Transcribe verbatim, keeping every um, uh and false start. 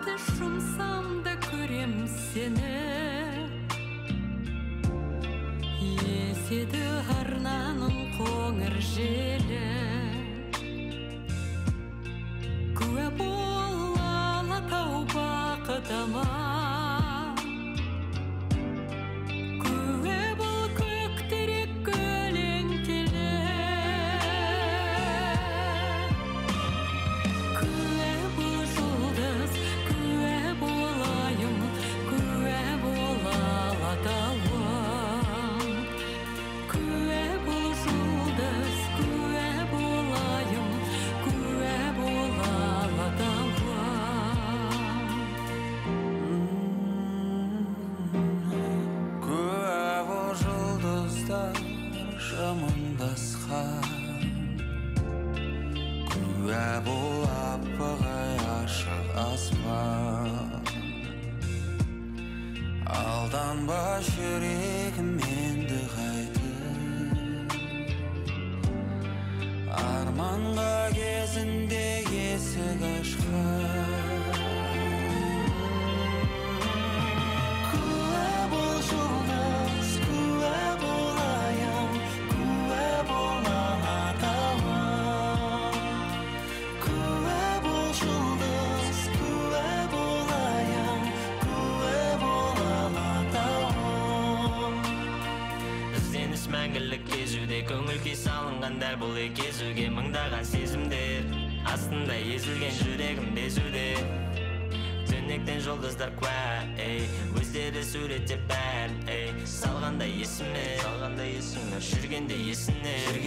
көзімді жұмсам да көрем сені. Еседі арнаның қоңыр желі, куә бол Алатау бақытыма. Куә бол көктерек көлеңкелі, куә бол жұлдыз, куә бол айым, куә бол Алатауым. Куә бол жұлдыз, куә бол айым, куә бол Алатауым. Куә бол жұлдыздар жымыңдасқан, куә бол аппақ-ай ашық аспан. Алданба жүрегім енді қайтып, арманға кезінде есік ашқан. Куә бол жұлдыз, куә бол айым, куә бол Алатауым. Куә бол жұлдыз, куә бол айым, куә бол Алатауым. Ізденіс мәңгілік кезуде, көңіл күй салынған дәл бұл кезуге. Мыңдаған сезімдер астында езілген жүрегім безуде. Түнектен жұлдыздар куә, ей, өздері суреттеп бәрін, ей, салғандай есіме, салғандай есіме, жүргенде есіне.